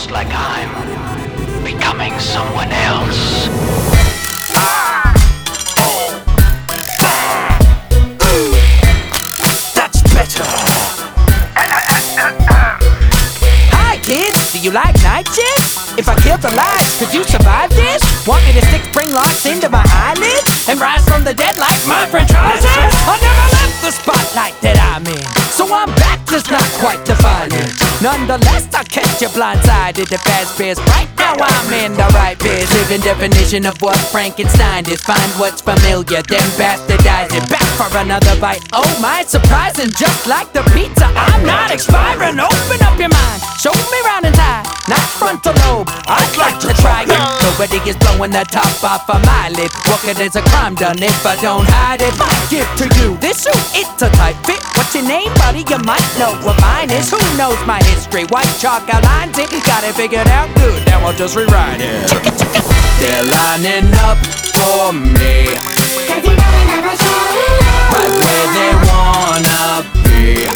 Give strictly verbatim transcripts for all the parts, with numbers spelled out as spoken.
Just like I'm becoming someone else. That's better. Hi kids, do you like night shifts? If I kill the lights, could you survive this? Want me to stick spring locks into my eyelids and rise from the dead like my French fries? I never left the spotlight that I'm in, so I'm back, just not quite defining. Nonetheless, I'll catch you blindsided at fast pace. Right now I'm in the right biz. Living definition of what Frankenstein is. Find what's familiar, then bastardize it. Back for another bite. Oh my, surprising, just like the pizza, I'm not expiring. Open up your mind, show me round and tie, not frontal lobe. I'd like to try it. Nobody is blowing the top off of my lid. What good is a crime done if I don't hide it? I give to you this suit, it's a tight fit. What's your name, buddy? You might know what mine is. Who knows my history? White chalk outlines it. Got it figured out good, now I'll just rewrite it. They're lining up for me, right where they wanna be.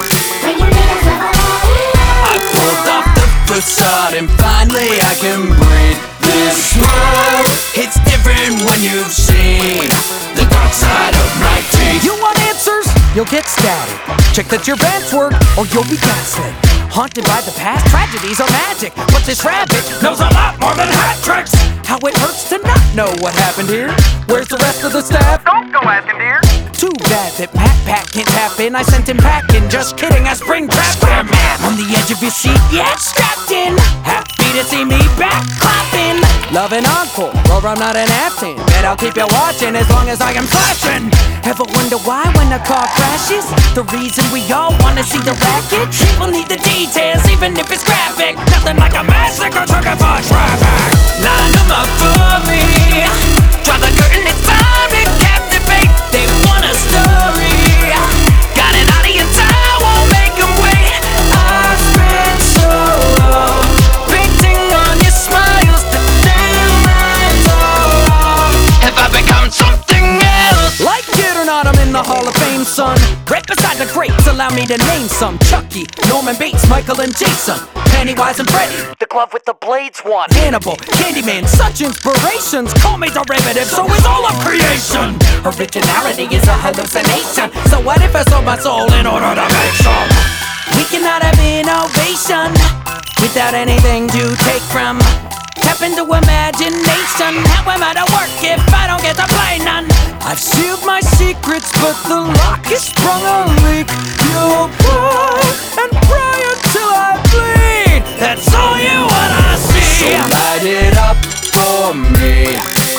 I pulled off the facade and finally I can breathe this world. It's different when you've seen the dark side of my teeth. You want answers? You'll get static. Check that your vents work or you'll be gaslit. Haunted by the past, tragedies are magic, but this rabbit knows a lot more than hat tricks. How it hurts to not know what happened here. Where's the rest of the staff? Don't go asking, dear. Too bad that Matt Pat can't tap in. I sent him packing, just kidding, I spring trapped him. On the edge of your seat, yeah, strapped in. Happy to see me back clapping. Love an encore, or I'm not an Afghan. Bet I'll keep you watching as long as I am flashing. Ever wonder why when a car crashes? The reason we all wanna see the wreckage? People need the details, even if it's graphic. Nothing like a massacre trigger for traffic. Line them up for me. Draw the curtain, it's time to captivate. They want a story. Got an audience, I won't make them wait. I spent so long painting on your smiles, the damn lines off. Have I become something else? Like it or not, I'm in the Hall of Fame, son. Right beside the greats, allow me to name some. Chucky, Norman Bates, Michael and Jason, Pennywise and Freddy, the glove with the blades one, Hannibal, Candyman, such inspirations. Call me derivative, so is all of creation. Originality is a hallucination. So what if I sold my soul in order to make some? We cannot have innovation without anything to take from. Tap into imagination. How am I to work if I don't get to play none? I've sealed my secrets, but the lock is sprung a leak. You'll pray and pray until I bleed. That's all you wanna see. So light it up for me,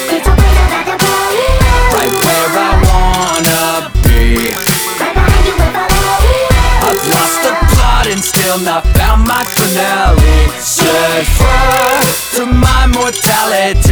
right where I wanna be. I've lost the plot and still not found my finale. Said first to my mortality.